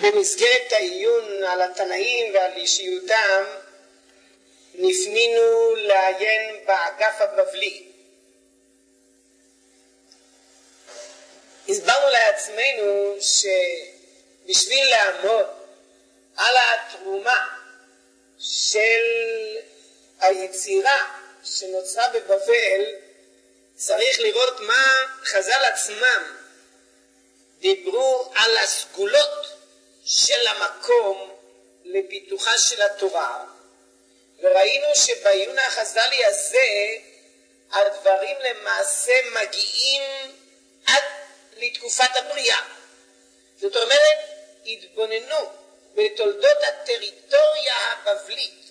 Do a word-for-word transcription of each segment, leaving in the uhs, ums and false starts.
במסגרת העיון על התנאים ועל אישיותם נפנינו לעיין באגף הבבלי. הסברנו לעצמנו שבשביל לעמוד על התרומה של היצירה שנוצרה בבבל צריך לראות מה חז"ל עצמם דיברו על הסגולות של המקום לפיתוחה של התורה, וראינו שבעיון החז"לי הזה הדברים למעשה מגיעים עד לתקופת הבריאה. זאת אומרת, התבוננו בתולדות הטריטוריה הבבלית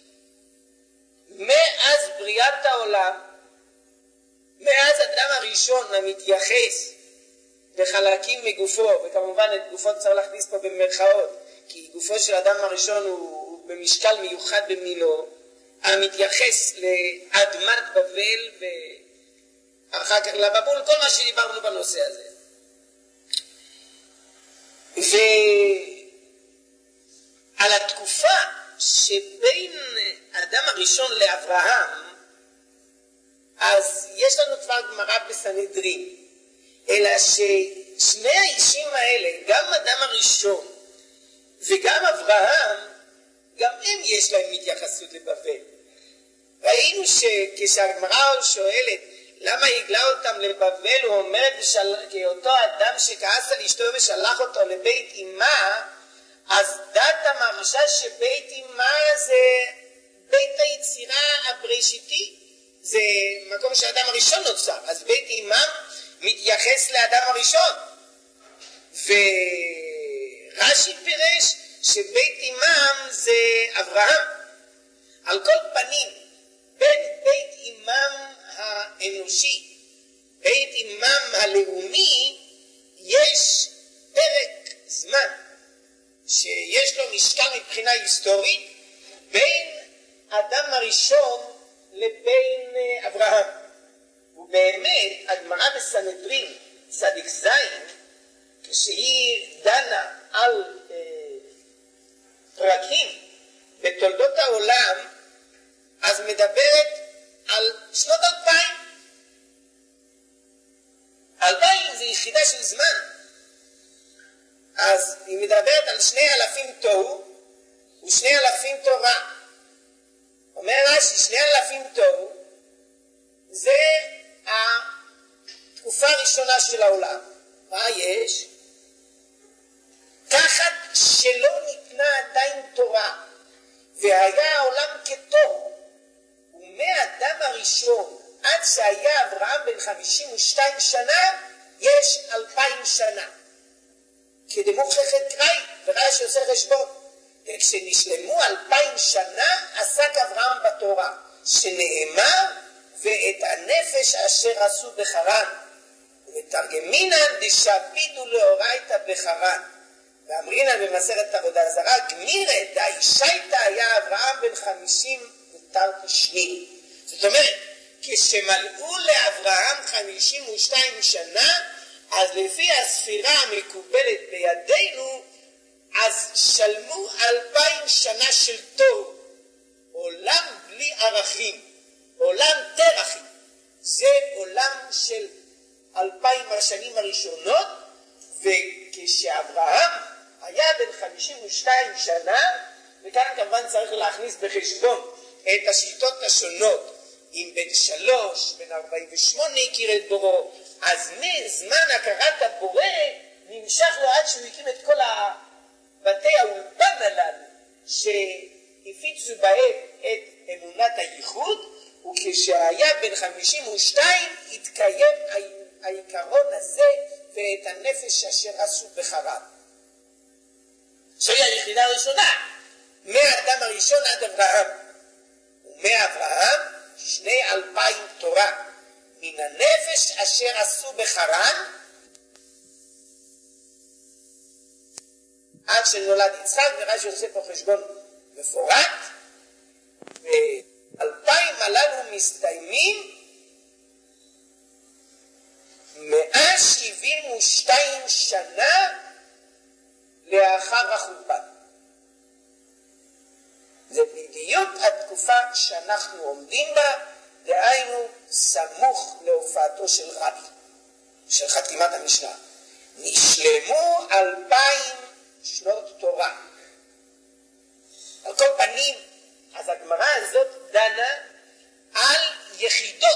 מאז בריאת העולם, מאז אדם הראשון המתייחס בחלקים מגופו, וכמובן את גופו צריך להכניס פה במרכאות, כי גופו של אדם הראשון הוא, הוא במשקל מיוחד במילו, המתייחס לאדמת בבל ואחר כך לבבול, כל מה שדיברנו בנושא הזה. ועל התקופה שבין אדם הראשון לאברהם, אז יש לנו כבר גמרא בסנהדרין, אלא ששני האישים האלה, גם אדם הראשון וגם אברהם, גם הם יש להם מתייחסות לבבל. ראינו שכשהגמרא שואלת למה הגלה אותם לבבל, הוא אומר כי אותו אדם שכעס על אשתו ושלח אותו לבית אמה, אז דת המרשה שבית אמה זה בית היצירה הבראשיתי, זה מקום שהאדם הראשון נוצר, אז בית אמה מתייחס לאדם הראשון, ורש"י פירש שבית אמם זה אברהם. על כל פנים, בין בית אמם האנושי, בית אמם הלאומי, יש פרק זמן שיש לו משקל מבחינה היסטורית בין אדם הראשון לבין אברהם. ובאמת הגמרא בסנהדרין צדיק זין, כשהיא דנה על אה, פרקים בתולדות העולם, אז מדברת על שנות אלפיים. אלפיים זה יחידה של זמן, אז היא מדברת על שני אלפים תוהו ושני אלפים תורה. אומר רש"י, שני אלפים תוהו זה התקופה הראשונה של העולם. מה יש? תחת שלא ניתנה עדיין תורה והיה העולם כתוהו, ומאדם הראשון עד שהיה אברהם בן חמישים ושתיים שנה יש אלפיים שנה. כדמוכחת קראי, ורש"י עושה חשבון, וכשנשלמו אלפיים שנה עסק אברהם בתורה, שנאמר ואת הנפש אשר עשו בחרן, ותרגמינן דשבידו לאורייתא בחרן, ואמרינן במסכת עבודה זרה גמירא דאישייתא היה אברהם בן חמישים ותרתי שנים. זאת אומרת, כשמלאו לאברהם חמישים ושתיים שנה, אז לפי הספירה המקובלת בידינו, אז שלמו אלפיים שנה של תוהו, עולם בלי ערכים, עולם תרחים. זה עולם של אלפיים השנים הראשונות, וכשאברהם היה בן חמישים ושתיים שנה, וכאן כמובן צריך להכניס בחשבון את השיטות השונות, אם בן שלוש, בן ארבעים ושמונה הכיר את בורו, אז מזמן הכרת הבורא נמשך לו עד שהוא הקים את כל בתי האולפן הללו שהפיצו בהם את אמונת הייחוד, וכשהיה בן חמישים ושתיים התקיים העיקרון הזה ואת הנפש אשר עשו בחרן. זוהי היחידה הראשונה, מהאדם הראשון עד אברהם, ומאברהם שני אלפיים תורה, מן הנפש אשר עשו בחרן עד שנולד יצחק, ורש"י עושה פה חשבון מפורט, ואלפיים הללו מסתיימים מאה שבעים ושתיים שנה לאחר לאחר החורבן. זה בדיוק התקופה שאנחנו עומדים בה, דהיינו סמוך להופעתו של רבי, של חתימת המשנה. נשלמו אלפיים שנות תורה. על כל פנים, אז הגמרא הזאת דנה על יחידות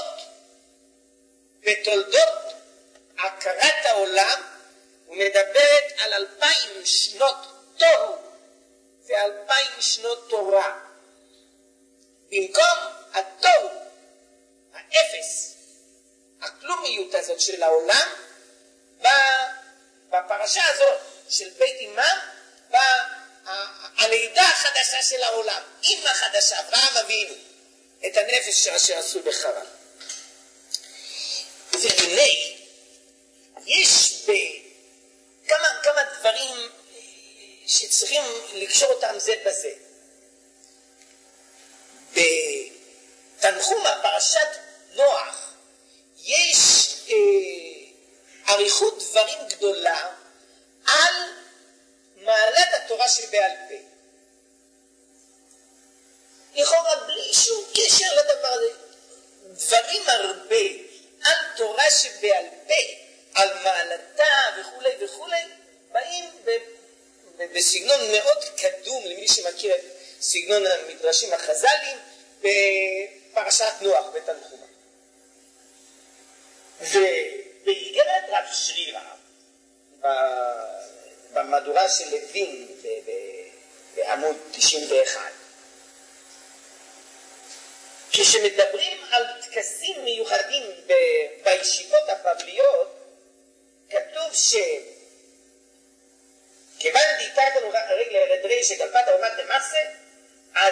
בתולדות הכרת העולם, ומדברת על אלפיים שנות תוהו ואלפיים שנות תורה. במקום התוהו, האפס, הכלומיות הזאת של העולם, בפרשה הזאת של בית אימם, הלידה החדשה של העולם, אמא חדשה, אברהם אבינו, את הנפש אשר עשו בחרן. והנה, יש בכמה כמה דברים שצריכים לקשור אותם זה בזה. בתנחום הפרשת נוח יש אה, עריכות דברים גדולה על מעלת התורה שבעל פה. לכאורה בלי שום קשר לדבר הזה. דברים הרבה על תורה שבעל פה, על מעלתה וכו' וכו', באים בסגנון מאוד קדום למי שמכיר את סגנון המדרשים החז"ליים בפרשת נוח בתנחומה. ובאיגרת רב שרירא, במהדורה של לוין בעמוד תשעים ואחת, כשמדברים על טקסים מיוחדים בישיבות הבבליות, כתוב שכיוון דייקתנו רגל הרדרי שגלפת עומת למעשה, אז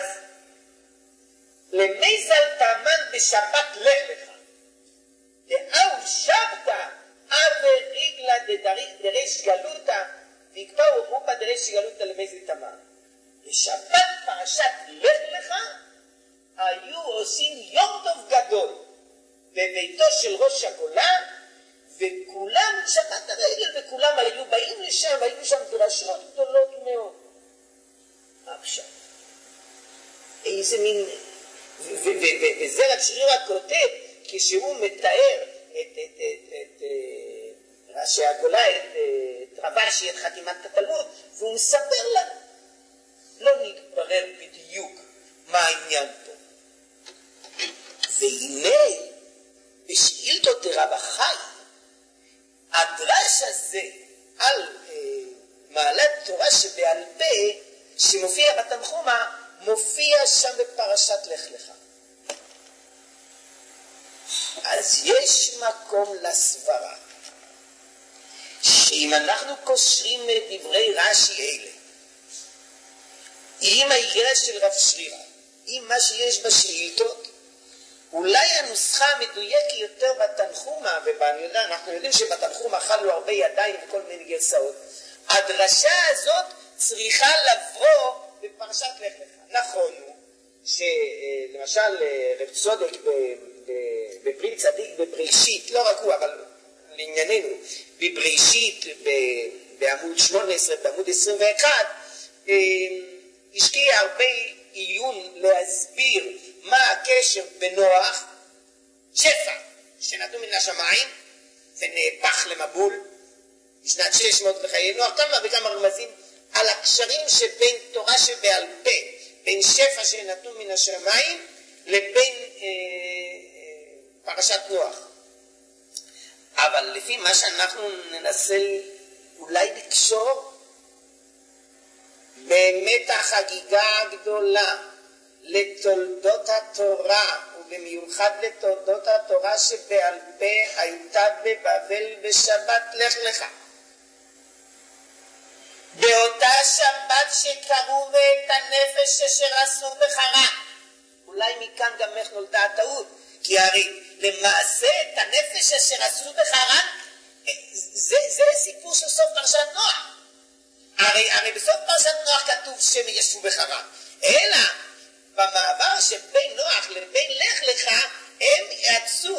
למזל תאמן בשבת לך לך, דאו שבתא אב רגלה דרש גלותא, ויקפאו רופה דרש גלותא למזל תאמן. בשבת פרשת לך לך היו עושים יום טוב גדול בביתו של ראש הגולה, וכולם שבת הרגל, וכולם היו באים לשם, והיו שם דרשות גדולות מאוד. עכשיו, איזה מין, וזה רב שרירא כותב, כשהוא מתאר את ראשי הגולה, את רבשי, את חתימת התלמוד, והוא מספר לנו, לא נתברר בדיוק מה העניין פה. והנה, בשאילתות רב החי, הדרש הזה על אה, מעלת תורה שבעל פה, שמופיע בתנחומה, מופיע שם בפרשת לך לך. אז יש מקום לסברה, שאם אנחנו קושרים את דברי רש"י אלה, עם האיגרת של רב שרירא, עם מה שיש בשאילתות, אולי הנוסחה המדויקת יותר בתנחומה, ואנחנו יודעים שבתנחומה חלו הרבה ידיים וכל מיני גרסאות, הדרשה הזאת צריכה לבוא בפרשת לך לך. נכון הוא שלמשל רב צודק בפרי צדיק בבראשית, לא רק הוא אבל לענייננו, בבראשית בעמוד שמונה עשרה בעמוד עשרים ואחת, השקיע הרבה עיון להסביר מה הקשר בנוח, שפע שנתנו מן השמיים ונהפך למבול בשנת שש מאות לחיי נוח, כמה וכמה רמזים על הקשרים שבין תורה שבעל פה, בין שפע שנתנו מן השמיים לבין אה, אה, פרשת נוח. אבל לפי מה שאנחנו ננסה אולי לקשור, באמת החגיגה הגדולה לתולדות התורה, ובמיוחד לתולדות התורה שבעל פה, הייתה בבבל בשבת לך לך. באותה שבת שקראו ואת הנפש אשר עשו בחרן. אולי מכאן גם איך נולדה הטעות, כי הרי למעשה את הנפש אשר עשו בחרן, זה, זה סיפור של סוף פרשת נוח. הרי, הרי בסוף פרשת נוח כתוב שהם ישבו בחרן, אלא במעבר שבין נוח לבין לך לך, הם יצאו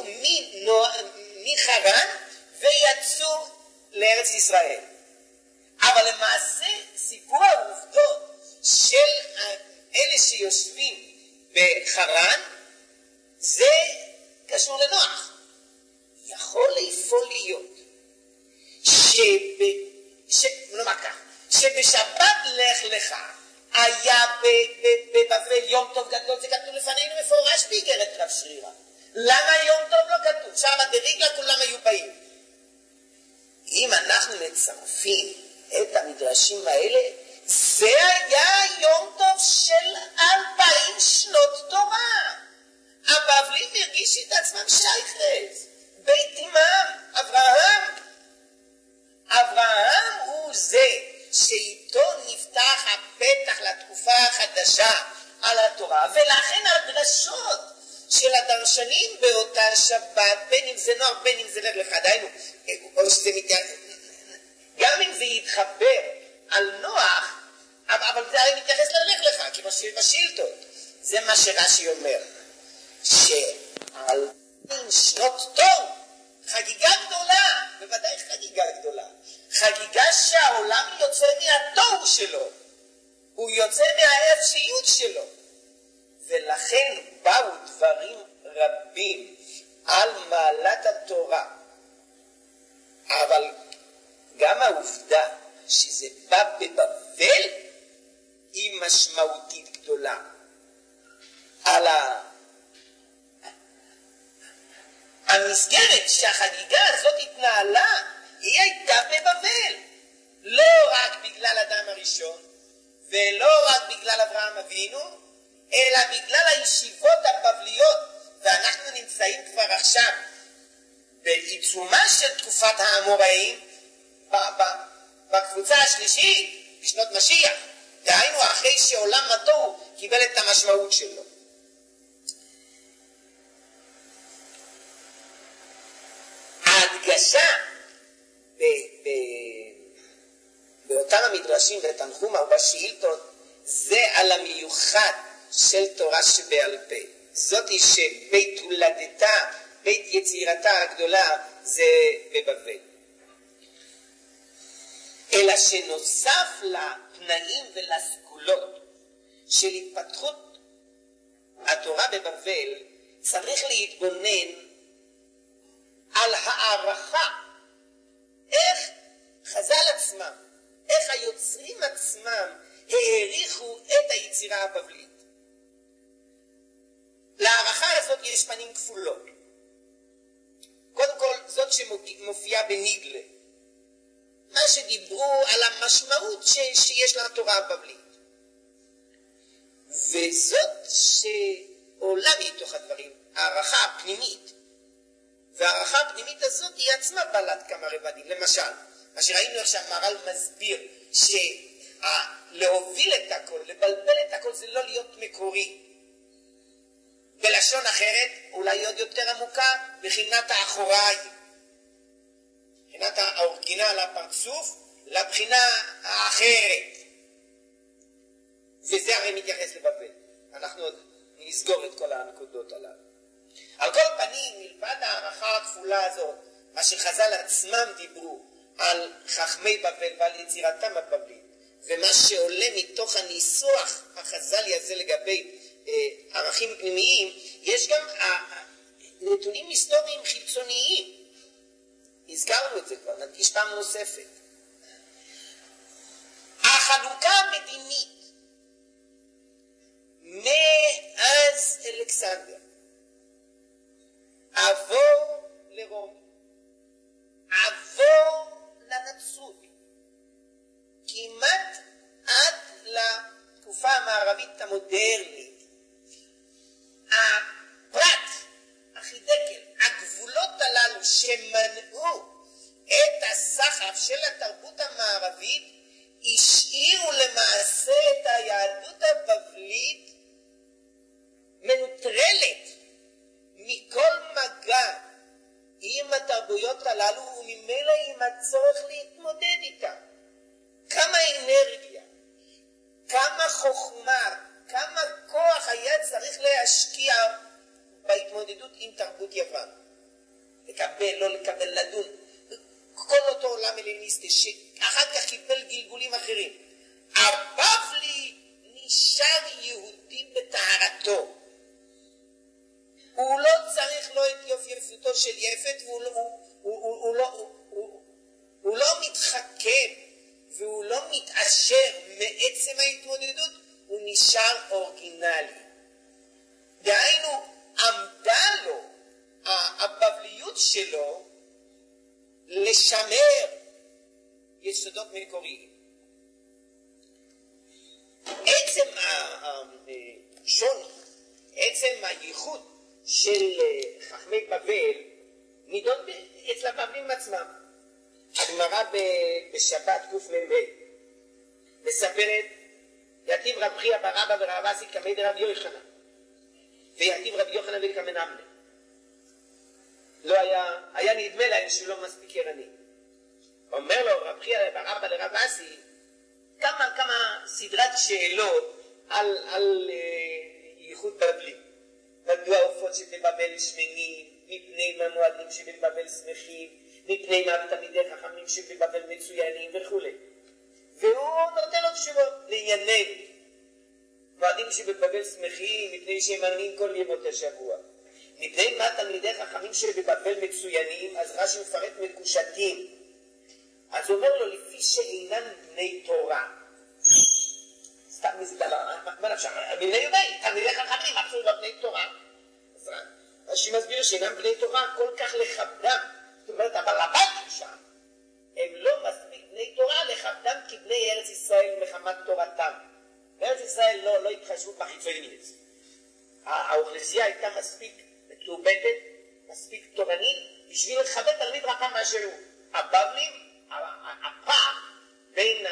מחרן ויצאו לארץ ישראל. אבל למעשה סיפור העובדות של אלה שיושבים בחרן, זה קשור לנוח. יכול לפעול להיות שב... ש... נאמר כך, שבשבת לך לך היה בבבל יום טוב גדול, זה כתוב לפנינו מפורש באיגרת רב שרירא. למה יום טוב לא כתוב? שם דריגלה כולם היו באים. אם אנחנו מצרפים את המדרשים האלה, זה היה יום טוב של אלפיים שנות תורה. הבבלים הרגישו את עצמם שייכת, בית אמם, אברהם. אברהם הוא זה שאיתו נפתח הפתח לתקופה החדשה על התורה, ולכן הדרשות של הדרשנים באותה שבת, בין אם זה נוח, בין אם זה לך לך, דיינו, או שזה מת... גם אם זה יתחבר על נוח, אבל זה הרי מתייחס ללך לך, כמו שבשאילתות. זה מה שרש"י אומר, שעל שנות תור, חגיגה גדולה, בוודאי חגיגה גדולה, חגיגה שהעולם יוצא מהתור שלו, הוא יוצא מהאפשיות שלו, ולכן באו דברים רבים על מעלת התורה, אבל גם העובדה שזה בא בבבל היא משמעותית גדולה. על ה... המסגרת שהחגיגה הזאת התנהלה היא הייתה בבבל, לא רק בגלל אדם הראשון ולא רק בגלל אברהם אבינו, אלא בגלל הישיבות הבבליות, ואנחנו נמצאים כבר עכשיו בעיצומה של תקופת האמוראים בקבוצה השלישית בשנות משיח, דהיינו אחרי שעולם התוהו קיבל את המשמעות שלו. ההדגשה ב- ב- באותם המדרשים בתנחומא ובשאילתות זה על המיוחד של תורה שבעל פה. זאת היא שבית הולדתה, בית יצירתה הגדולה זה בבבל. אלא שנוסף לתנאים ולסגולות של התפתחות התורה בבבל, צריך להתבונן על הערכה, איך חז"ל עצמם, איך היוצרים עצמם העריכו את היצירה הבבלית. להערכה הזאת יש פנים כפולות. קודם כל, זאת שמופיעה בניגלה, מה שדיברו על המשמעות ש- שיש לתורה הבבלית, וזאת שעולה מתוך הדברים, הערכה הפנימית, והערכה הפנימית הזאת היא עצמה בעלת כמה רבדים. למשל, מה שראינו עכשיו מר"ל מסביר שלהוביל את הכל, לבלבל את הכל, זה לא להיות מקורי. בלשון אחרת, אולי עוד יותר עמוקה, בחינת האחוריי, בחינת האורגינל, הפרצוף, לבחינה האחרת. וזה הרי מתייחס לבבל. אנחנו עוד נסגור את כל הנקודות הללו. על כל פנים, מלבד הערכה הכפולה הזאת, מה שחז"ל עצמם דיברו על חכמי בבל ועל יצירתם הבבלית, ומה שעולה מתוך הניסוח החז"לי הזה לגבי אה, ערכים פנימיים, יש גם אה, נתונים היסטוריים חיצוניים. הזכרנו את זה כבר, נדגיש פעם נוספת. החלוקה המדינית מאז אלכסנדר עבור לרומי, עבור לנצרות, כמעט עד לתקופה המערבית המודרנית. הפרט, החידקל, הגבולות הללו שמנעו את הסחף של התרבות המערבית, השאירו למעשה את היהדות הבבלית מנוטרלת מכל מגע עם התרבויות הללו, וממילא עם הצורך להתמודד איתם. כמה אנרגיה, כמה חוכמה, כמה כוח היה צריך להשקיע בהתמודדות עם תרבות יוון. לקבל, לא לקבל, לדון. כל אותו עולם הלניסטי שאחר כך קיבל גלגולים אחרים. הבבלי נשאר יהודי בטהרתו. הוא לא צריך לא את יפייפותו של יפת, והוא לא, הוא, הוא, הוא, הוא לא, הוא, הוא, הוא לא מתחכם והוא לא מתעשר מעצם ההתמודדות, הוא נשאר אורגינלי. דהיינו, עמדה לו הבבליות שלו לשמר יסודות מקוריים. עצם השוני, עצם הייחוד של חכמי בבל נידון אצל הבבלים עצמם. הגמרא בשבת קמ"ה מספרת, יתיב רב חייא בר אבא ורב אסי קמי דרב יוחנן, ויתיב רב יוחנן וקמן אמנה. לא היה, היה נדמה להם שהוא לא מספיק ערני. אומר לו רב חייא בר אבא לרב אסי כמה כמה סדרת שאלות על, על uh, ייחוד בבלי. מדוע העופות שבבבל שמנים, מפני מה מועדים שבבבל שמחים, מפני מה תלמידי חכמים שבבבל מצוינים וכו'. והוא נותן לו תשובות לענייננו. מועדים שבבבל שמחים, מפני שהם עניים כל ימות השבוע. מפני מה תלמידי חכמים שבבבל מצוינים, אז רש"י מפרט מקושטים. אז הוא אומר לו, לפי שאינם בני תורה. סתם מזידה, מה נפשך? בני יודעי, תלמידי חכמים, אפילו לא בני תורה. אז רש"י מסביר שאינם בני תורה כל כך לכבדם. זאת אומרת, אבל הבנקים שם, הם לא מספיק בני תורה לכבדם כבני ארץ ישראל מחמת תורתם. בארץ ישראל לא, לא התחשבו בחיצוניות. האוכלוסייה הייתה מספיק מתורבתת, מספיק תורנית, בשביל לכבד תלמיד רחם מאשר הוא. הבבלים, הפער בין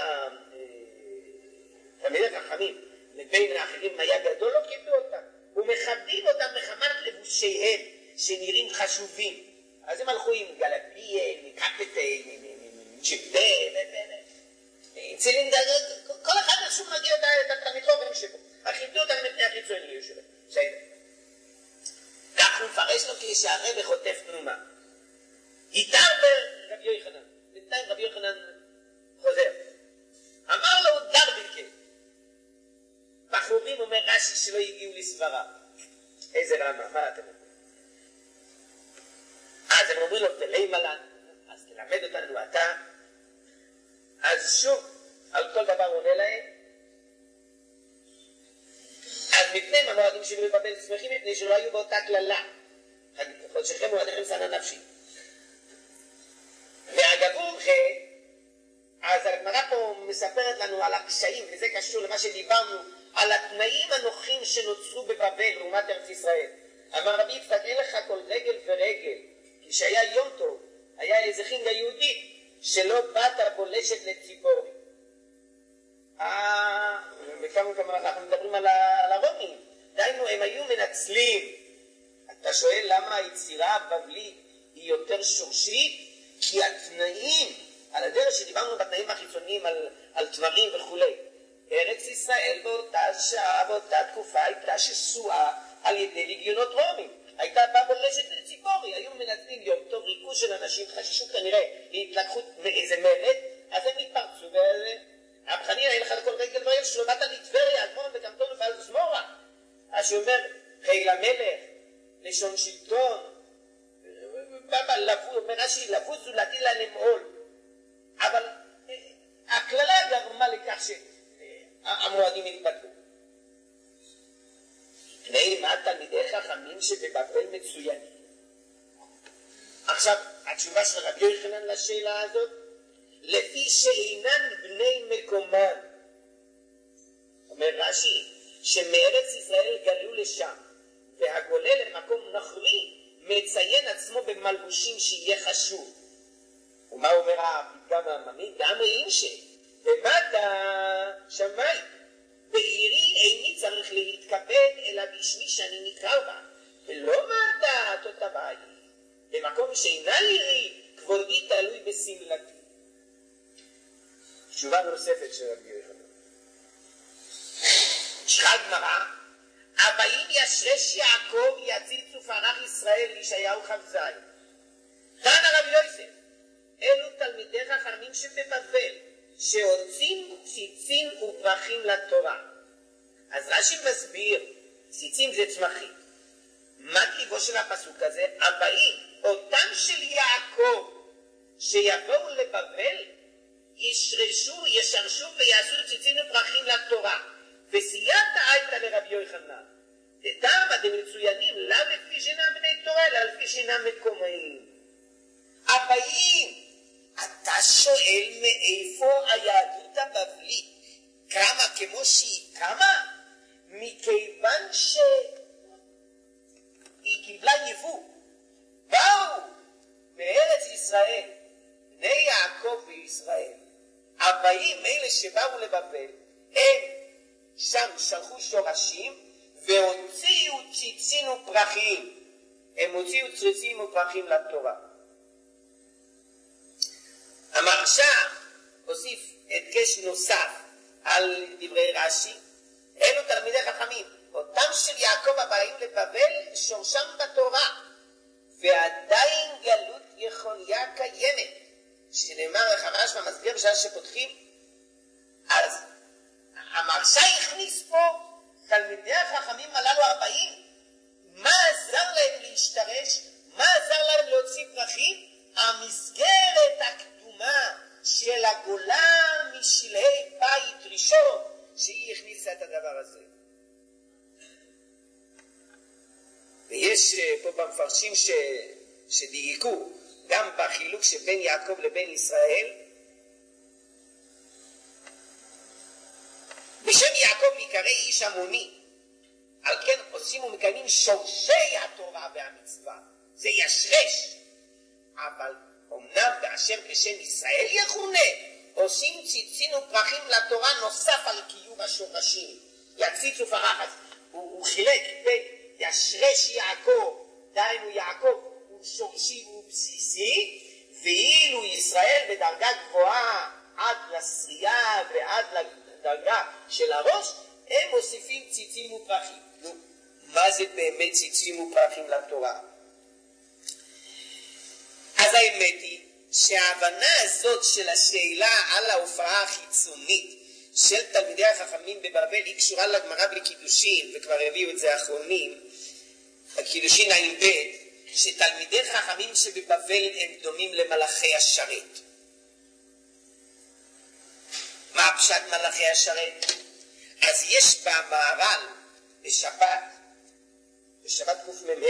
תלמידי חכמים לבין האחרים היה גדול, לא קיבלו אותם. ומכבדים אותם מחמת לבושיהם שנראים חשובים. אז הם הלכו עם גלביה, מקפטי, צ'יפטי, צילינדר, כל אחד איכשהו מגיע את התלמידות שבו. הכיבדו אותם מפני החיצוניות שלהם. בסדר. כך הוא מפרש לו כשהרבי חוטף תנומה. איתר ברבי יוחנן. בינתיים רבי יוחנן חוזר. אמר לו דרביקה. בחורים אומר רש"י שלא הגיעו לסברה. איזה רמה, מה אתם אומרים? אז הם אומרים לו, תלמד מלן, אז תלמד אותנו אתה. אז שוב, על כל דבר עונה להם. אז מפני מה מועדים שבבבל שמחים, מפני שלא היו באותה כללה. חודשכם מועדיכם שנה נפשית. והגבור חי, אז הגמרא פה מספרת לנו על הקשיים, וזה קשור למה שדיברנו, על התנאים הנוחים שנוצרו בבבל לעומת ארץ ישראל. אמר רבי יצחק, אין לך כל רגל ורגל, כשהיה יום טוב, היה איזה חינגה יהודית, שלא באת בולשת לציפורי. אה, וכמה כמה אנחנו מדברים על, על הרומים, דיינו, הם היו מנצלים. אתה שואל למה היצירה הבבלית היא יותר שורשית? כי התנאים, על הדרך שדיברנו בתנאים החיצוניים על, על תמרים וכו'. ארץ ישראל באותה שעה, באותה תקופה, הייתה שסועה על ידי לגיונות רומים. הייתה באה בולשת לציפורי, היו מנצלים יום טוב, ריכוז של אנשים, חששו כנראה להתלקחות מאיזה מלט, אז הם התפרצו ואיזה... רב חנינא, אין לך לכל רגל ורגל, שלא באת לטבריה, אדמון וקמטון ובעל זמורה. אז שהוא אומר, חיל המלך, לשון שלטון, אומר רש"י, לבוז זולתי לה למעול. אבל הכללה גרמה לכך שהמועדים התבטלו. פני מה תלמידי חכמים שבבבל מצוינים. עכשיו, התשובה של רבי יוחנן לשאלה הזאת, לפי שאינן בני מקומן. אומר רש"י, שמארץ ישראל גלו לשם, והגולה למקום נחרי, מציין עצמו במלבושים שיהיה חשוב. ומה אומר הפתגם העממי? גם אינשי, ומטה שמי, בעירי איני צריך להתכבד, אלא בשמי שאני נקרא בה, ולא מטה תותביי. במקום שאינה עירי, כבודי תלוי בסמלתי. תשובה נוספת של רבי יוחנן. שחד גמרא, הבאים ישרש יעקב יציצו פרח ישראל לישעיהו כ"ז. תנא רבי יוסף, אלו תלמידי חכמים שבבבל, שהוצאים ציצין פרחים לתורה. אז רש"י מסביר, ציצים זה צמחים. מה טיבו של הפסוק הזה? הבאים, אותם של יעקב, שיבואו לבבל, ישרשו, ישרשו ויעשו ציצים ופרחים לתורה. וסייעתא הייתא לרבי יוחנן. דתמא דמצוינים לאו לפי שאינם בני תורה, אלא לפי שאינם מקומיים. הבאים, אתה שואל מאיפה היהדות הבבלית קמה כמו שהיא קמה? מכיוון שהיא קיבלה יבוא. באו מארץ ישראל, בני יעקב וישראל, הבאים אלה שבאו לבבל, הם שם שלחו שורשים והוציאו ציצים ופרחים. הם הוציאו ציצים ופרחים לתורה. המרש"א הוסיף הדגש נוסף על דברי רש"י, אלו תלמידי חכמים, אותם של יעקב הבאים לבבל שורשם בתורה, ועדיין גלות יחוניה קיימת, שנאמר לך רש"י מסביר בשעה שפותחים. אז המרש"א הכניס פה תלמידי החכמים הללו ארבעים, מה עזר להם להשתרש, מה עזר להם להוציא פרחים? המסגרת הקדומה של הגולה משלהי בית ראשון, שהיא הכניסה את הדבר הזה. ויש פה במפרשים ש... שדייקו גם בחילוק שבין יעקב לבין ישראל. בשם יעקב יקרא איש המוני, על כן עושים ומקיימים שורשי התורה והמצווה, זה ישרש. אבל אמנם באשר בשם ישראל יכונה, עושים ציצים ופרחים לתורה נוסף על קיום השורשים. יציץ ופרח, הוא, הוא חילק בין ישרש יעקב, דהיינו יעקב הוא שורשי ובסיסי, ואילו ישראל בדרגה גבוהה עד לשרייה ועד לדרגה של הראש, הם מוסיפים ציצים ופרחים. נו, מה זה באמת ציצים ופרחים לתורה? אז האמת היא שההבנה הזאת של השאלה על ההופעה החיצונית של תלמידי החכמים בבבל היא קשורה לגמרא בקידושין, וכבר הביאו את זה האחרונים, בקידושין עין ב', שתלמידי חכמים שבבבל הם דומים למלאכי השרת. מה פשט מלאכי השרת? אז יש במהר"ל בשבת, בשבת קמ"ה,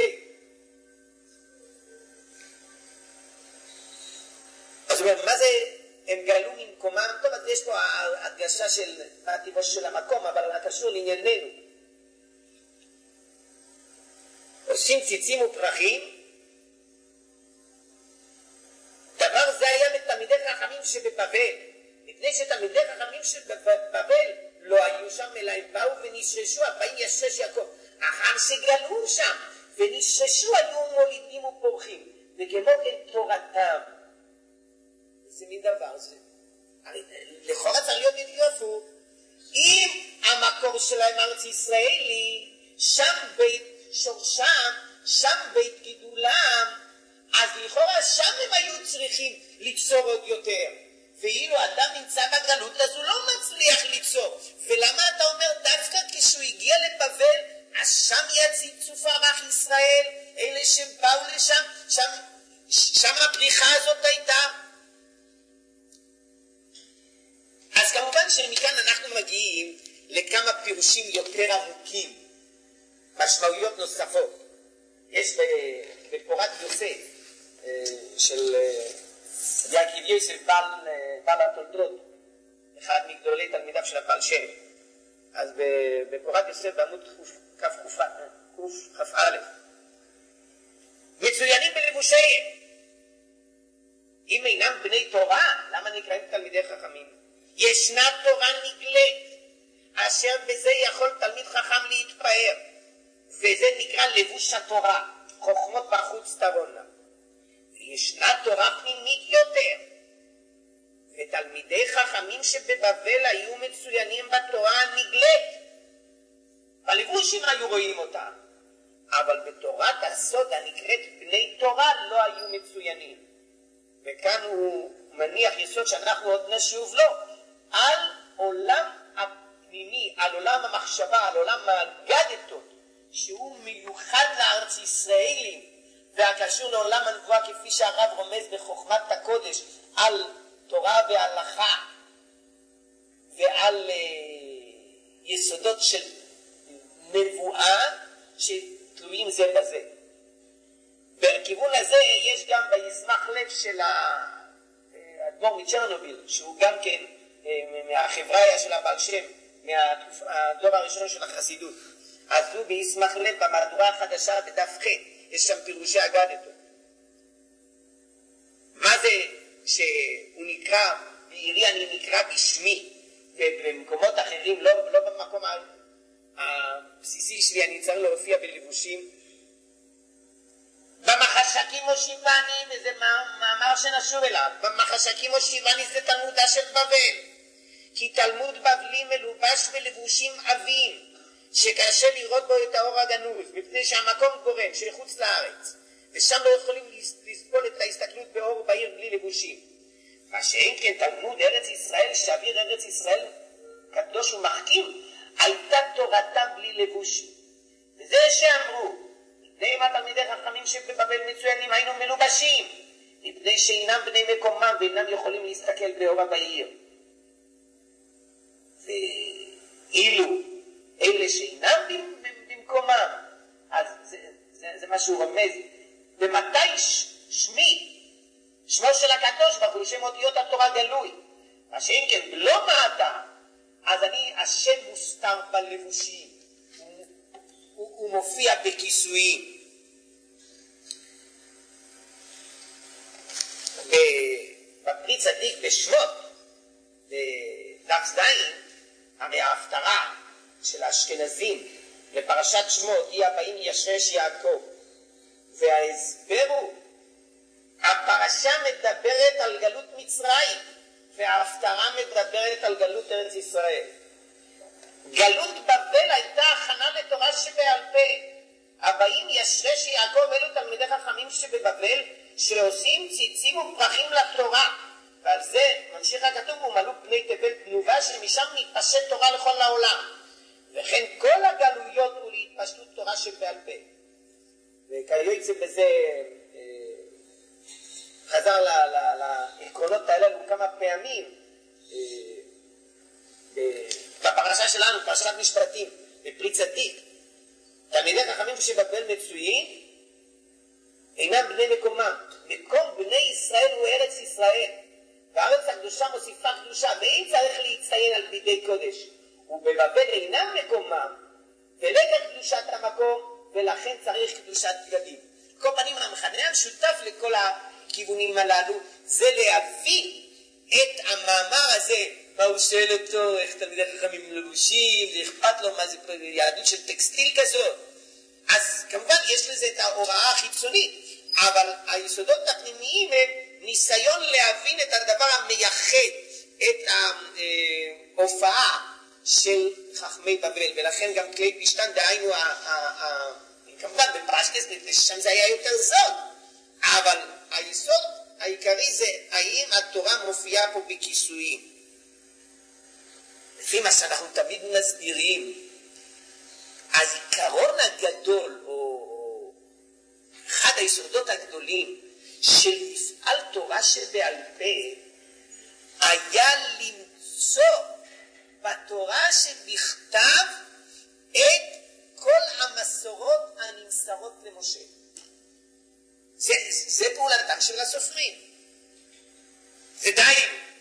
אז הוא אומר, מה זה, הם גלו ממקומם, טוב, אז יש פה הדגשה של הטבעו של המקום, אבל הקשור לענייננו. עושים ציצים ופרחים, דבר זה היה בתלמידי חכמים שבבבל, מפני שתלמידי חכמים שבבבל לא היו שם, אלא הם באו ונשרשו, הבאים ישרש יעקב, אחר שגלו שם ונשרשו היו מולידים ופורחים, וכמו כן תורתם. זה מין דבר זה. לכאורה צריך להיות בדיוק הפוך. אם המקור שלהם ארץ ישראלי, שם בית שורשם, שם בית גידולם, אז לכאורה שם הם היו צריכים ליצור עוד יותר. ואילו אדם נמצא בגלות, אז הוא לא מצליח ליצור. ולמה אתה אומר דווקא כשהוא הגיע לבבל, אז שם יציץ ופרח ישראל, אלה שבאו לשם, שם, שם הפריחה הזאת הייתה. אז כמובן שמכאן אנחנו מגיעים לכמה פירושים יותר עמוקים, משמעויות נוספות. יש בפורת יוסף של יעקב יוסף בעל, בעל התולדות, אחד מגדולי תלמידיו של הבעל שם. אז בפורת יוסף בעמוד קכ"א מצוינים בלבושיהם. אם אינם בני תורה, למה נקראים תלמידי חכמים? ישנה תורה נגלית, אשר בזה יכול תלמיד חכם להתפאר, וזה נקרא לבוש התורה, חוכמות בחוץ תרונה. וישנה תורה פנימית יותר, ותלמידי חכמים שבבבל היו מצוינים בתורה הנגלית, בלבושים היו רואים אותה, אבל בתורת הסוד הנקראת בני תורה לא היו מצוינים. וכאן הוא מניח יסוד שאנחנו עוד נשוב לו, על עולם פנימי, על עולם המחשבה, על עולם האגדתות, שהוא מיוחד לארץ ישראלים, והקשור לעולם הנבואה כפי שהרב רומז בחוכמת הקודש, על תורה והלכה, ועל uh, יסודות של נבואה שתלויים זה בזה. בכיוון הזה יש גם בישמח לב של האדמו"ר מצ'רנוביל, שהוא גם כן מהחבריה של הבעל שם, מהדור הראשון של החסידות. אז הוא בישמח לב במהדורה החדשה בדף ח', יש שם פירושי אגדתות. מה זה שהוא נקרא, בעירי אני נקרא בשמי, ובמקומות אחרים, לא, לא במקום הבסיסי שלי, אני צריך להופיע בלבושים. במחשקים הושיבני, וזה מאמר שנשוב אליו, במחשקים הושיבני זה תלמודה של בבל, כי תלמוד בבלי מלובש בלבושים עבים, שקשה לראות בו את האור הגנוז, מפני שהמקום גורם של חוץ לארץ, ושם לא יכולים לסבול את ההסתכלות באור בעיר בלי לבושים. מה שאין כן תלמוד ארץ ישראל, שאוויר ארץ ישראל קדוש ומחכים, הייתה תורתה בלי לבושים. וזה שאמרו, מפני מה תלמידי חכמים שבבבל מצוינים היינו מלובשים, מפני שאינם בני מקומם ואינם יכולים להסתכל באורה בעיר. ואילו אלה שאינם במקומם, אז זה, זה, זה מה שהוא רומז, ומתי ש, שמי, שמו של הקדוש ברוך הוא, שם אותיות התורה גלוי, מה שאין כן לא מעתה, אז אני השם מוסתר בלבושים, הוא, הוא, הוא מופיע בכיסויים. בפרי צדיק בשמות, בדף זין, הרי ההפטרה של האשכנזים לפרשת שמות היא הבאים ישרש יעקב, וההסבר הוא, הפרשה מדברת על גלות מצרים, וההפטרה מדברת על גלות ארץ ישראל. גלות בבל הייתה הכנה לתורה שבעל פה. הבאים ישרש יעקב אלו תלמידי חכמים שבבבל, שעושים ציצים ופרחים לתורה. ועל זה ממשיך הכתוב, ומלאו פני תבל תנובה, שמשם מתפשט תורה לכל העולם. וכן כל הגלויות הוא להתפשטות תורה שבעל פה. וכיוצא בזה חזר לעקרונות האלה כמה פעמים בפרשה שלנו, פרשת משפטים, בפרי צדיק. תלמידי חכמים שבבבל מצויים אינם בני מקומם. מקום בני ישראל הוא ארץ ישראל, והארץ הקדושה מוסיפה קדושה, ואין צריך להצטיין על בגדי קודש. ובבבל אינם מקומם, ולקח קדושת המקום, ולכן צריך קדושת בגדים. כל פנים המכנה המשותף לכל הכיוונים הללו זה להביא את המאמר הזה, מה הוא שואל אותו, איך תלמידי חכמים לבושים, זה אכפת לו מה זה יהדות של טקסטיל כזאת. אז כמובן יש לזה את ההוראה החיצונית, אבל היסודות הפנימיים הם ניסיון להבין את הדבר המייחד, את ההופעה של חכמי בבל, ולכן גם כלי פשטן דהיינו, כמובן בפרשטס, שם זה היה יותר זול, אבל היסוד העיקרי זה האם התורה מופיעה פה בכיסויים. לפי מה שאנחנו תמיד מסבירים, הזיכרון הגדול, או אחד היסודות הגדולים של מפעל תורה שבעל פה, היה למצוא בתורה שבכתב את כל המסורות הנמסרות למשה. זה, זה פעולתם של הסופרים. זה די.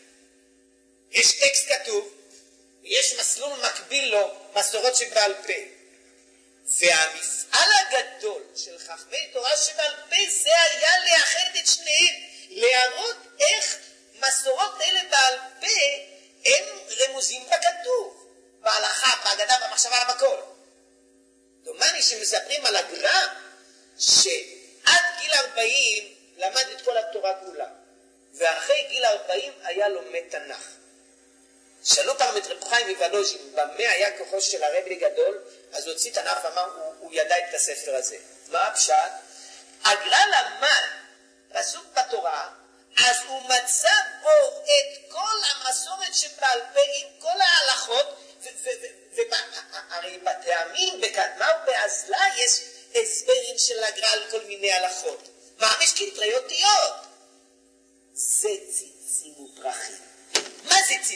יש טקסט כתוב, יש מסלול מקביל לו, מסורות שבעל פה. והמפעל הגדול של חכמי תורה שבעל פה זה היה לאחד את שניהם, להראות איך מסורות אלה בעל פה הם רמוזים בכתוב, בהלכה, בהגדה, במחשבה, בכל. דומני שמספרים על הגר"א שעד גיל ארבעים למד את כל התורה כולה, ואחרי גיל ארבעים היה לומד תנ"ך. שאלו פעם את רב חיים מוולוז'ין, במה היה כוחו של הרבי גדול, אז הוא הוציא תנ"ך ואמר, הוא, הוא ידע את הספר הזה. מה הפשט? הגר"א למד פסוק בתורה, אז הוא מצא בו את כל המסורת שבעל פה עם כל ההלכות,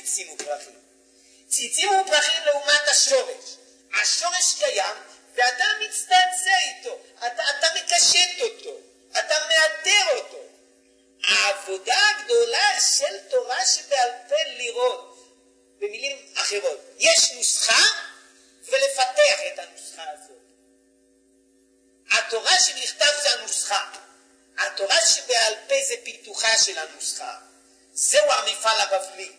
ציצים ופרחים. ציצים ופרחים לעומת השורש. השורש קיים ואתה מצטעצע איתו, אתה, אתה מקשט אותו, אתה מאתר אותו. העבודה הגדולה של תורה שבעל פה לראות, במילים אחרות, יש נוסחה ולפתח את הנוסחה הזאת. התורה שנכתב זה הנוסחה, התורה שבעל פה זה פיתוחה של הנוסחה. זהו המפעל הבבלי.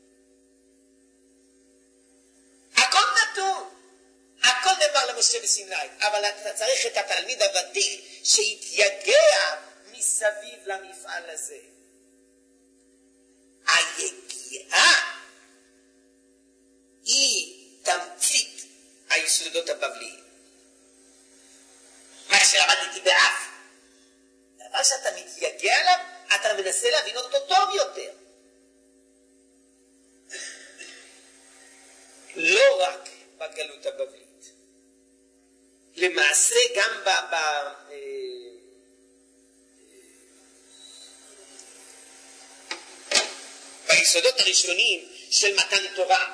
הכל נתון, הכל נאמר למשה בסיני, אבל אתה צריך את התלמיד הוותיק שיתייגע מסביב למפעל הזה. היגיעה היא תמצית היסודות הבבליים. מה שלמדתי באף, דבר שאתה מתייגע עליו, אתה מנסה להבין אותו טוב יותר. לא רק בגלות הבבלית, למעשה גם ב... ב ביסודות הראשונים של מתן תורה.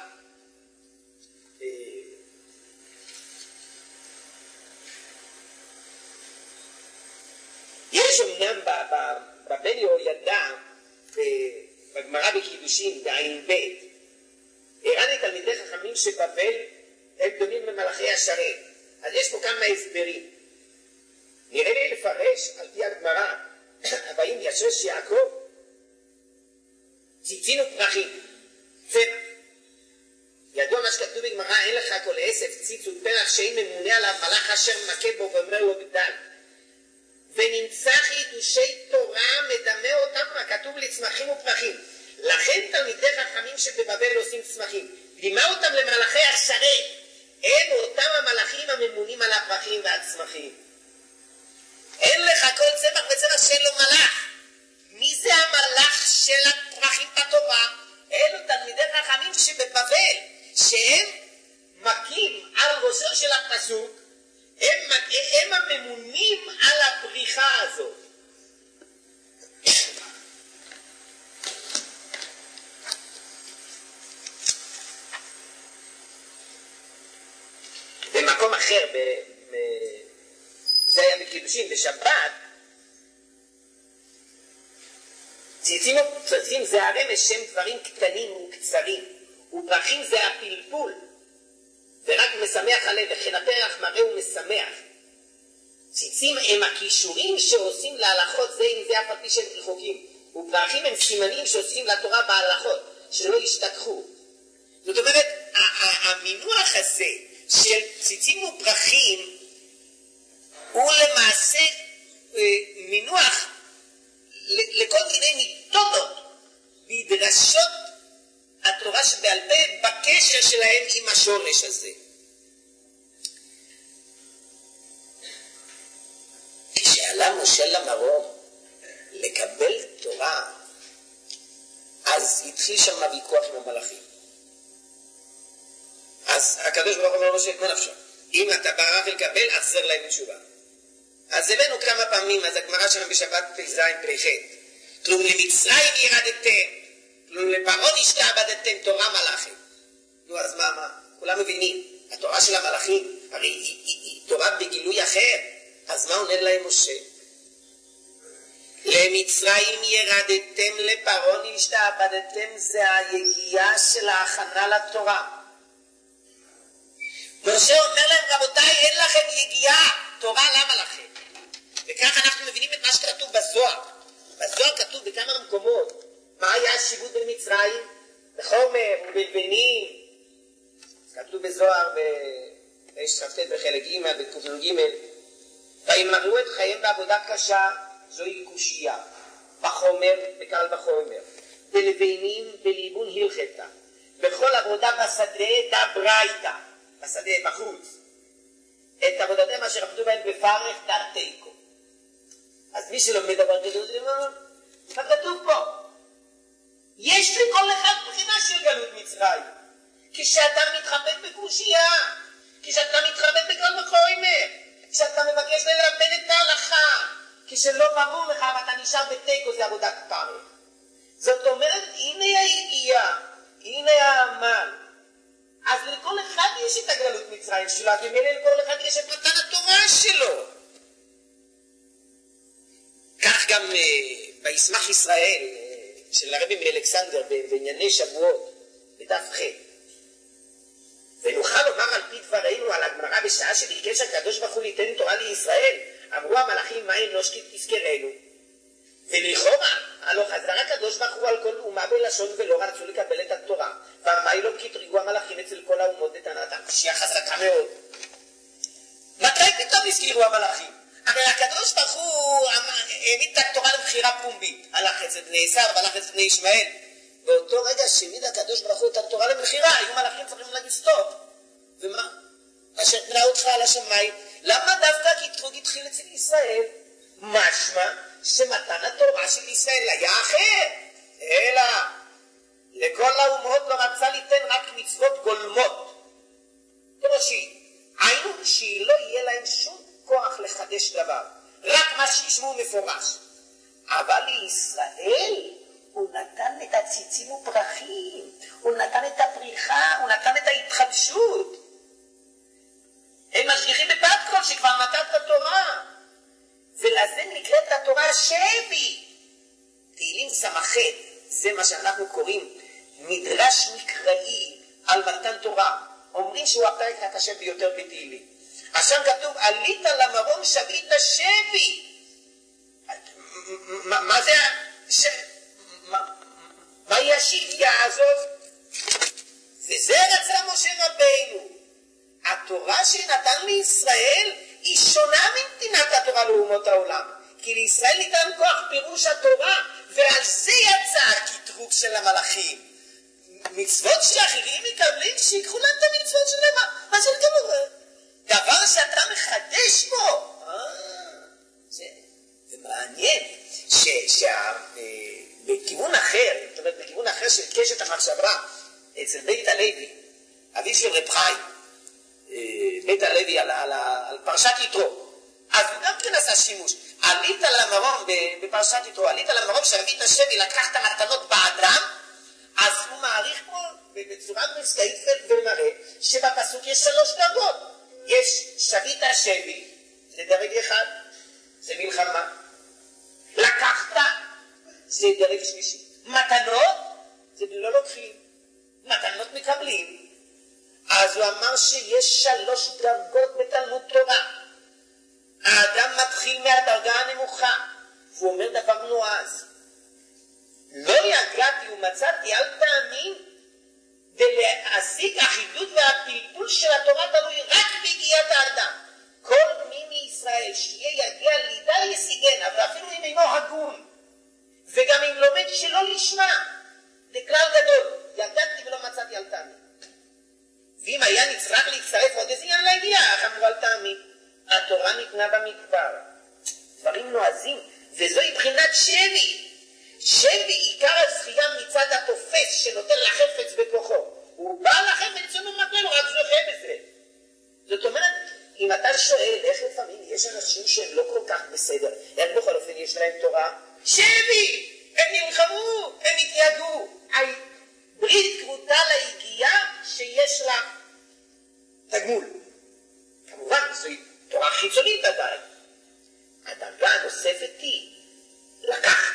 יש אמנם בבן יהוידע, בגמרא בקידושין, בעין בית, הראה לי תלמידי חכמים שבבל הם דומים למלאכי השרת. אז יש פה כמה הסברים. נראה לי לפרש על פי הגמרא, הבאים ישש יעקב, ציצין ופרחים, צמח. ידוע מה שכתוב בגמרא, אין לך כל עשב ציץ ופרח שאין ממונה עליו מלאך אשר מכה בו ואומר לו גדל. ונמצא חידושי תורה מדמה אותם, כתוב לצמחים ופרחים. לכן תלמידי חכמים שבבבל עושים צמחים, דימה אותם למלאכי השרת, הם אותם המלאכים הממונים על הפרחים והצמחים. אין לך כל צמח וצמח שאין לו מלאך. מי זה המלאך של הפרחים בתורה? אלו תלמידי חכמים שבבבל, שהם מכים על ראשו של הפסוק, הם, הם הממונים על הפריחה הזאת. במקום אחר, ב, ב, זה היה בקידושין, בשבת, ציצים ופרחים זה הרמז שהם דברים קטנים וקצרים, ופרחים זה הפלפול, ורק משמח הלב, וכן הפרח מראה ומשמח. ציצים הם הכישורים שעושים להלכות זה עם זה אף על פי שהם רחוקים, ופרחים הם סימנים שעושים לתורה בהלכות, שלא ישתכחו. זאת אומרת, המינוח הזה של ציצים ופרחים הוא למעשה מינוח לכל מיני מיתודות בדרשות התורה שבעל פה בקשר שלהם עם השורש הזה. כשעלה משה למרום לקבל תורה, אז התחיל שם ויכוח עם המלאכים. אז הקדוש ברוך הוא אומר לו שמה נפשו, אם אתה ברח לקבל, אחזר להם תשובה. אז הבאנו כמה פעמים, אז הגמרא שלנו בשבת פ"ז פ"ח, כלום למצרים ירדתם, כלום לפרעה השתעבדתם, תורה מלאכים. נו, אז מה, מה? כולם מבינים, התורה של המלאכים, הרי היא, היא, היא תורה בגילוי אחר. אז מה עונה להם משה? למצרים ירדתם, לפרעה השתעבדתם, זה היגיעה של ההכנה לתורה. משה אומר להם, רבותיי, אין לכם יגיעה, תורה למה לכם? וכך אנחנו מבינים את מה שכתוב בזוהר. בזוהר כתוב בכמה מקומות, מה היה השיבוד בין מצרים? בחומר ובלבנים. כתוב בזוהר בשכ"ט בחלק ג' בק"ג, וימלאו את חייהם בעבודה קשה, זוהי קושייה. בחומר, בקל בחומר. בלבנים, בליבון הלכתה. בכל עבודה בשדה דברייתא. בשדה בחוץ. את עבודתם אשר עבדו בהם בפרך דר תיקו. אז מי שלומד דבר גדול, זה אומר, מה כתוב פה? יש לכל אחד בחינה של גלות מצרים. כשאתה מתחבט בקושייה, כשאתה מתחבט בכל וחומר, כשאתה מבקש ללמד את ההלכה, כשלא ברור לך ואתה נשאר בתיקו, זה עבודת פרך. זאת אומרת, הנה היגיעה, הנה מצרים שלו, אז ממילא לכל אחד יש את מתן התורה שלו. כך גם בישמח ישראל של הרבי מאלכסנדר בענייני שבועות, בדף ח'. ונוכל לומר על פי דברינו על הגמרא בשעה שביקש הקדוש ברוך הוא ליתן תורה לישראל, אמרו המלאכים מה אנוש כי תזכרנו. ולכאורה, הלא חזר הקדוש ברוך הוא על כל אומה בלשון ולא רצו לקבל את התורה. ומה לא כי תריגו המלאכים אצל כל האומות בטענתם, שהיא חזקה מאוד. מתי פתאום הזכירו המלאכים? הרי הקדוש ברוך הוא העמיד את התורה לבחירה פומבית. הלך אצל בני עשיו והלך אצל בני ישמעאל. באותו רגע שהעמיד הקדוש ברוך הוא את התורה לבחירה, היו מלאכים צריכים להגיד סטופ. ומה? אשר תנא אותך על השמיים. למה דווקא הקטרוג התחיל אצל ישראל? משמע שמתן התורה של ישראל היה אחר. אלא לכל האומות לא רצה ליתן רק מצוות גולמות. כמו שהיא. היינו שהיא לא יהיה להם שום כוח לחדש דבר. רק מה שישמעו מפורש. אבל לישראל הוא נתן את הציצים ופרחים. הוא נתן את הפריחה. הוא נתן את ההתחדשות. הם משגיחים בבת כל שכבר נתן את התורה. ולזה נקראת התורה שבי. תהילים סמכת, זה מה שאנחנו קוראים מדרש מקראי על מתן תורה. אומרים שהוא הפרק הקשה ביותר בתהילים. עכשיו כתוב, עלית למרום שבית שבי. מה זה? מהי השביה הזאת? וזה רצה משה רבינו. התורה שנתן לישראל היא שונה מנתינת התורה לאומות העולם. כי לישראל ניתן כוח פירוש התורה, ועל זה יצא הקטרוג של המלאכים. מצוות שאחרים מקבלים, שיקחו להם את המצוות שלהם. מה זה כמובן? דבר שאתה מחדש בו. זה מעניין שבכיוון אחר, זאת אומרת בכיוון אחר של קשת המחשבה, אצל בית הלוי, אביו של רב חיים, בית הלוי על, על, על פרשת יתרו, אז הוא גם כן עשה שימוש. עלית למרום בפרשת יתרו, עלית למרום שרבית השבי, לקחת מתנות באדם, אז הוא מעריך פה בצורה מסגאית ומראה שבפסוק יש שלוש דרגות. יש שביט השבי, זה דרג אחד, זה מלחמה. לקחת, זה דרג שלישי. מתנות, זה לא לוקחים. מתנות מקבלים. אז הוא אמר שיש שלוש דרגות בתלמוד תורה. האדם מתחיל מהדרגה הנמוכה. והוא אומר דבר נועז. לא יגעתי ומצאתי על פעמים ולהשיג אחידות והפלפול של התורה תלוי רק בהגיעת האדם. כל מי מישראל שיהיה יגיע לידה ישיגנה, ואפילו אם אינו הגון, וגם אם לומד שלא לשמה, זה כלל גדול. יגעתי ולא מצאתי על טעמי. ואם היה נצטרך להצטרף עוד איזה עניין להגיע, אמרו על טעמי. התורה ניתנה במדבר. דברים נועזים, וזוהי בחינת שבי. שבעיקר הזכייה מצד התופס שנותן לחפץ בכוחו. הוא בא לחפץ וממתן, הוא רק זוכה בזה. זאת אומרת, אם אתה שואל איך לפעמים יש אנשים שהם לא כל כך בסדר, איך בכל אופן יש להם תורה? שבי! הם נלחמו, הם התייגעו. ברית כרותה להגיעה שיש לה תגמול. כמובן, זוהי תורה חיצונית עדיין. הדרגה הנוספת היא לקחת.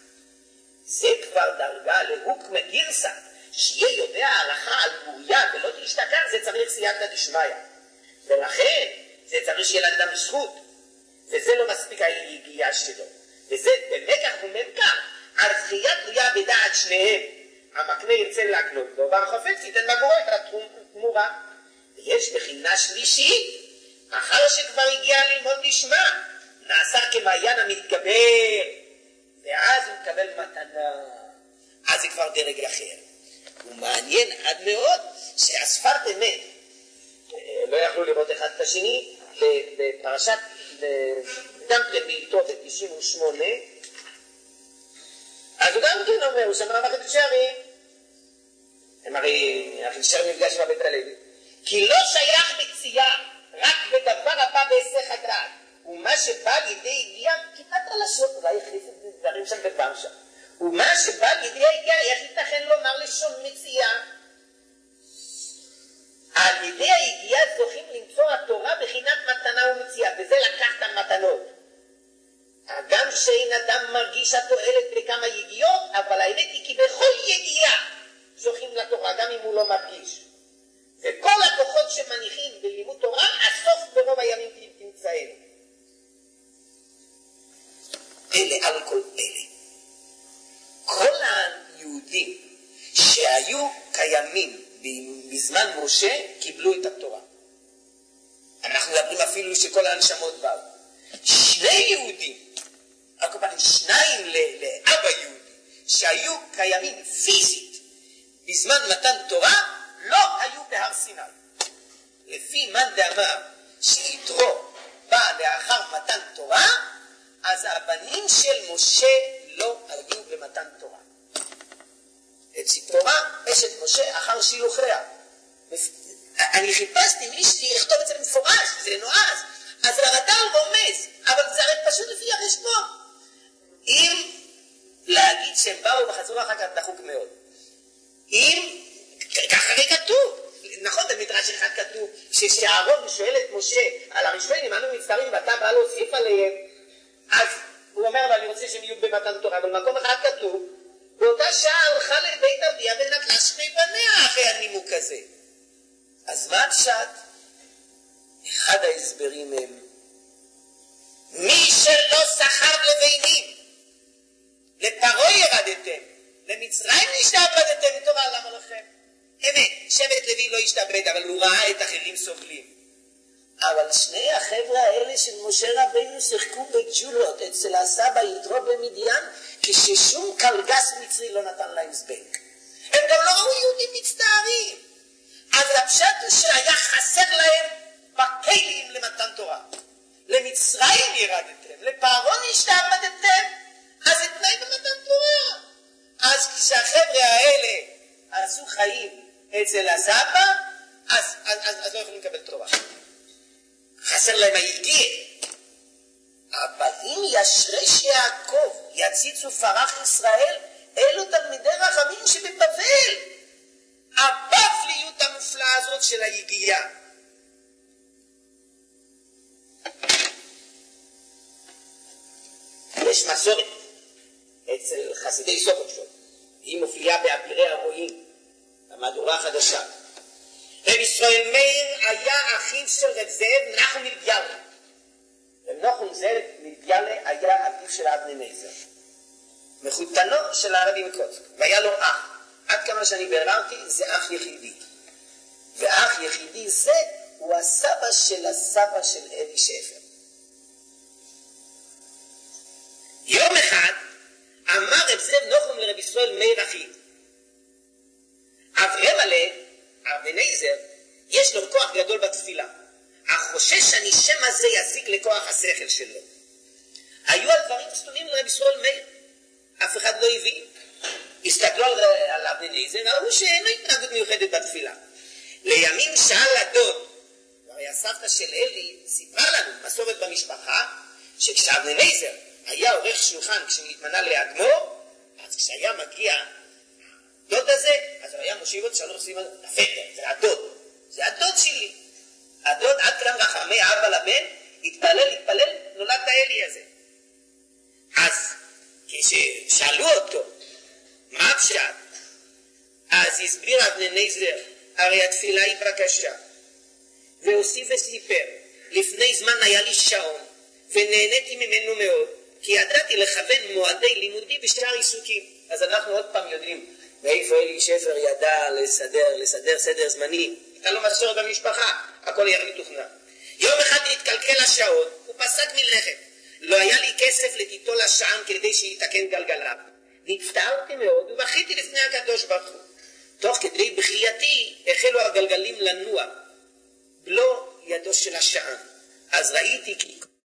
זה כבר דרגה להוקמה גירסה, שיהיה יודע ההלכה על גוריה ולא תשתכר, זה צריך סייעתא דשמיא. ולכן זה צריך שיהיה לאדם זכות, וזה לא מספיק היגיעה שלו. וזה במקח וממכר, על זכייה תלויה בדעת שניהם. המקנה ירצה להקנות לו, והחפץ ייתן בגורו את התמורה. ויש בחינה שלישית, אחר שכבר הגיע ללמוד לשמה, נעשה כמעיין המתגבר, ואז הוא מקבל מתנה. אז זה כבר דרג אחר. הוא מעניין עד מאוד שהספרת אמת, לא יכלו לראות אחד את השני, בפרשת, גם כן בעיתו ב-תשעים ושמונה, אז הוא גם כן אומר, הוא שמע בחידוש שערים, הם הרי, החידוש שערים נפגש עם הבית הלוי, כי לא שייך מציאה, רק בדבר הבא בהיסח הדעת, ומה שבא לידי הגיע, כמעט הלשון, אולי החליף את דברים שם בברשה, ומה שבא לידי הגיע, איך ייתכן לומר לשון מציאה? על ידי היגיעה זוכים מרגישה תועלת בכמה יגיעות, אבל האמת היא כי בכל יגיעה זוכים לתורה, גם אם הוא לא מרגיש. וכל הכוחות שמניחים בלימוד תורה, הסוף ברוב הימים תמצאנו. אלה על כל אלה. כל היהודים שהיו קיימים בזמן משה, קיבלו את התורה. אנחנו מדברים אפילו שכל הנשמות באו. שני יהודים, על כל פנים שניים לאבא יהודי, שהיו קיימים פיזית בזמן מתן תורה, לא היו בהר סיני. לפי מאן דאמר שיתרו בא לאחר מתן תורה, אז הבנים של משה לא היו במתן תורה. את ציפורה, אשת משה, אחר שילוחיה. אני חיפשתי מי שיכתוב את זה במפורש, זה נועז. אז הרד"ל רומז, אבל זה הרי פשוט לפי החשבון. אם להגיד שהם באו וחזרו אחר כך דחוק מאוד. אם, ככה הרי כתוב, נכון במדרש אחד כתוב, ששאהרון שואל את משה על הראשונים, אנו מצטערים ואתה בא להוסיף עליהם, אז הוא אומר לו, אני רוצה שהם יהיו במתן תורה, אבל במקום אחד כתוב, באותה שעה הלכה לבית אביה ונטלה שני בניה אחרי הנימוק הזה. אז מה הפשט? אחד ההסברים הם, מי שלא שכר לבנים, לפרעה ירדתם, למצרים נשתעבדתם, תורה למה לכם? אמת, שבט לוי לא השתעבד, אבל הוא ראה את אחרים סובלים. אבל שני החבר'ה האלה של משה רבינו שיחקו בג'ולות אצל הסבא יתרו במדיין, כששום קלגס מצרי לא נתן להם זבנג. הם גם לא ראו יהודים מצטערים. אז הפשט הוא שהיה חסר להם בכלים למתן תורה. למצרים ירדתם, לפרעה נשתעבדתם, אז זה תנאי במתן תורה. אז כשהחבר'ה האלה עשו חיים אצל הסבא, אז, אז, אז, אז לא יכולים לקבל תורה. חסר להם היגיע. אבל אם ישרש יעקב יציצו פרח ישראל, אלו תלמידי רחמים שבבבל. הבבליות המופלאה הזאת של היגיעה. יש מסורת אצל חסידי סוכות, היא מופיעה באבירי הרועים, במהדורה החדשה. רב ישראל מאיר היה אחיו של רב זאב נחום מביאלה. רב נחום זאב מביאלה היה אביו של אבני נזר, מחותנו של הרבי מקוצק, והיה לו אח. עד כמה שאני ביררתי, זה אח יחידי. ואח יחידי זה הוא הסבא של הסבא של אלי שפר. יום אחד אמר רב זאב נחום לרב ישראל מאיר אחיו, אברהם עליה, אבנייזר, יש לו כוח גדול בתפילה. החושש שהנשם הזה יזיק לכוח השכל שלו. היו על דברים סתומים לרב ישראל מאיר. אף אחד לא הבין. הסתכלו על, על אבנייזר, ראו שאין לו התנהגות מיוחדת בתפילה. לימים שאל הדוד, הרי הסבתא של אלי סיפרה לנו מסורת במשפחה, שכשאבנייזר היה עורך שולחן כשנתמנה לאדמו"ר, אז כשהיה מגיע דוד הזה, אז הוא היה מושיב אותו שלום סביב לפתר, זה הדוד, זה הדוד שלי. הדוד עד כאן רחמי אבא לבן, התפלל, התפלל, נולד האלי הזה. אז כששאלו אותו, מה הפשט? אז הסביר אבנייזר, הרי התפילה היא בקשה. והוסיף וסיפר, לפני זמן היה לי שעון, ונהניתי ממנו מאוד, כי ידעתי לכוון מועדי לימודי בשאר עיסוקים. אז אנחנו עוד פעם יודעים, ואיפה אלי שפר ידע לסדר, לסדר סדר זמני. הייתה לו מסורת במשפחה, הכל היה מתוכנן. יום אחד התקלקל השעון, הוא פסק מלכת. לא היה לי כסף לתיתו לשען כדי שיתקן גלגליו. נצטערתי מאוד ובכיתי לפני הקדוש ברוך הוא. תוך כדי בחייתי החלו הגלגלים לנוע, בלא ידו של השען. אז ראיתי כי